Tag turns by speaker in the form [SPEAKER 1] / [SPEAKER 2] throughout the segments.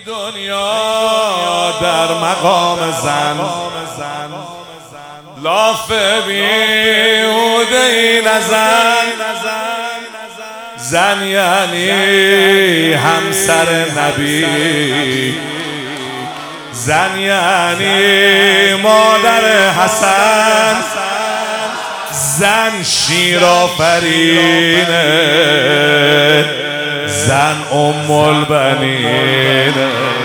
[SPEAKER 1] دنیا در مقام زن لاف بیهوده ای نزن. زن یعنی همسر نبی، زن یعنی مادر حسن، زن شیر آفرینه، زن ام البنین،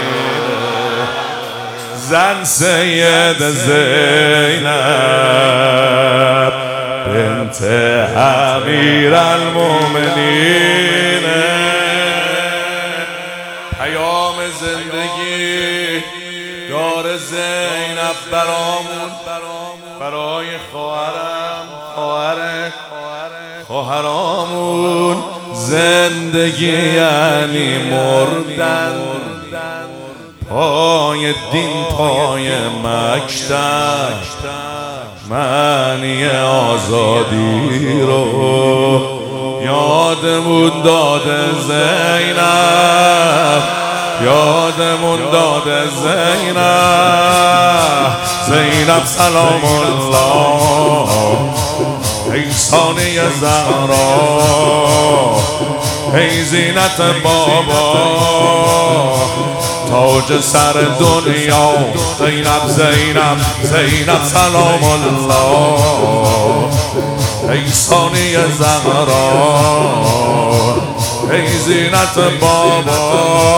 [SPEAKER 1] زن سید زینب بنت امیر المؤمنین. پیام زندگی دار زینب برامون، برای خواهرامون. زندگی یعنی مردن، پای دین پای مکتب، معنی آزادی رو یادمون داده زینب، یادمون داده زینب. زینب سلام الله، ای ثانی زهرا، ای زینت بابا، تاج سر دنیا. زینب زینب زینب سلام الله، ای ثانی زهرا، ای زینت بابا،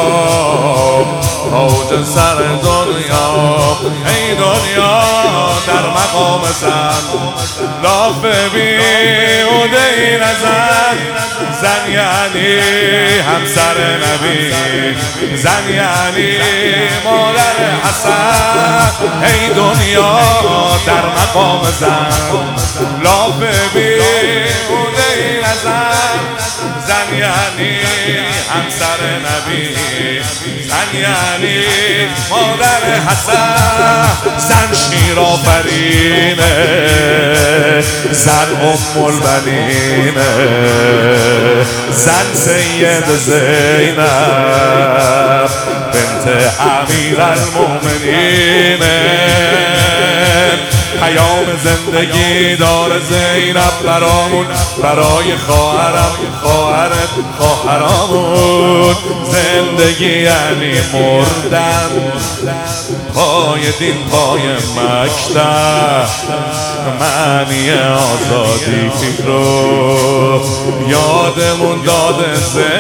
[SPEAKER 1] تاج سر دنیا. ای دنیا در مقام زن لاف بیهوده ای نزن. زن یعنی همسر نبی، زن یعنی مادر حسن. ای دنیا در مقام زن لاف بیهوده ای نزن. زن یعنی همسر نبی، زن یعنی مادر حسن، زن شیر آفرینه، زن ام البنینه، زن سید زینب بنت امیر المؤمنین. پیام زندگی دار زینب برامون، برای خواهرامون. زندگی یعنی مردن، پای دین پای مکتب، معنی آزادی رو یادمون داده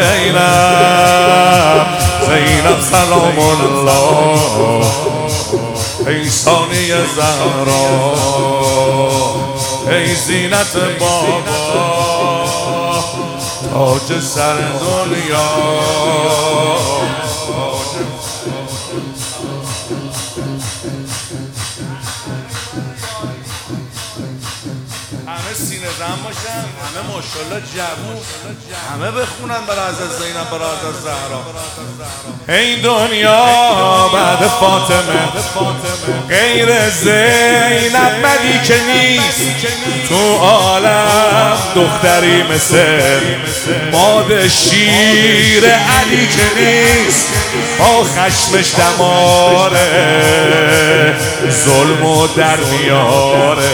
[SPEAKER 1] زینب. زینب سلام الله، ای ثانی زهرا، ای زینت بابا، تاج سر دنیا. همه سینه زن باشن، همه ماشاءالله جوون، همه بخونن برای حضرت زینب، برای حضرت زهرا. ای دنیا بعد فاطمه غیر زینب ملیکه نیست. تو عالم دختری مثل ماد شیر علی که نیست. با خشمش دماره، ظلمو در میاره،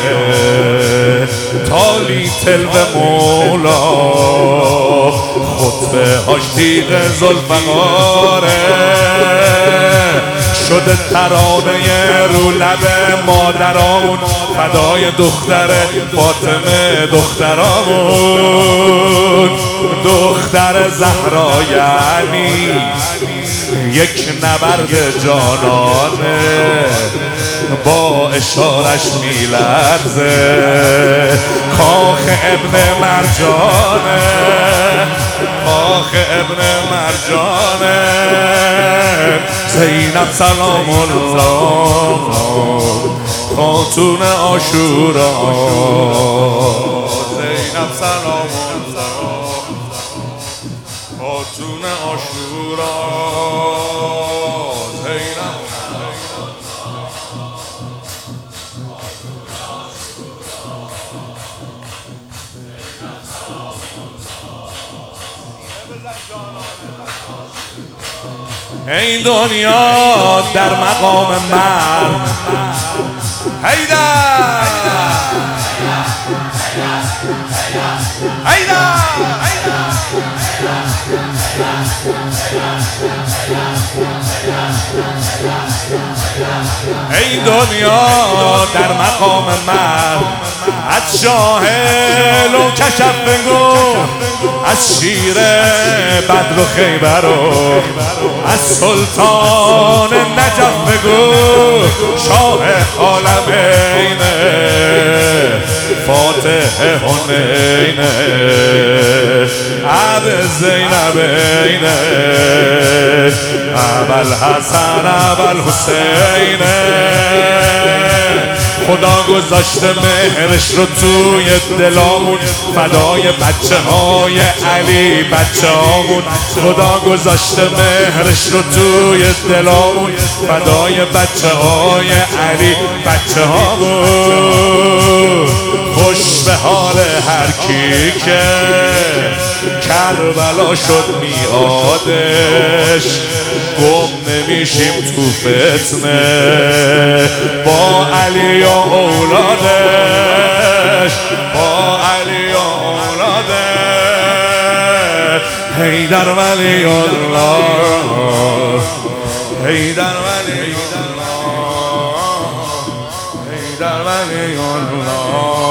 [SPEAKER 1] تالی تلو مولا، خطبه هاش تیغ زلفقاره. شده ترانه رو لب مادرامون، فدای دختر فاطمه دخترامون. دختر زهرا یعنی یک نبرد جانانه، با اشارش میلرزه. کاخ ابن مرجانه، کاخ ابن مرجانه. زینب سلام الله، خاتون عاشورا. زینب سلام الله، خاتون عاشورا. زینب ای دنیا در مقام مرد حیدر حیدر ای دنیا در مقام مرد از شاه لو کشف بگو از شیر بدر و خیبر و از سلطان نجف بگو شاه عالمین فاتح حنین عب زینبین ابوالحسن ابوالحسین خدا گذاشته مهرش رو توی دلامون فدای بچه های علی بچه هامون خدا گذاشته مهرش رو توی دلامون فدای بچه های علی بچه هامون خوش به حال هر کی که کربلا شد میادش گم نمیشیم تو فتنه با علی و اولادش با علی و اولادش حیدر ولی الله حیدر ولی الله حیدر ولی الله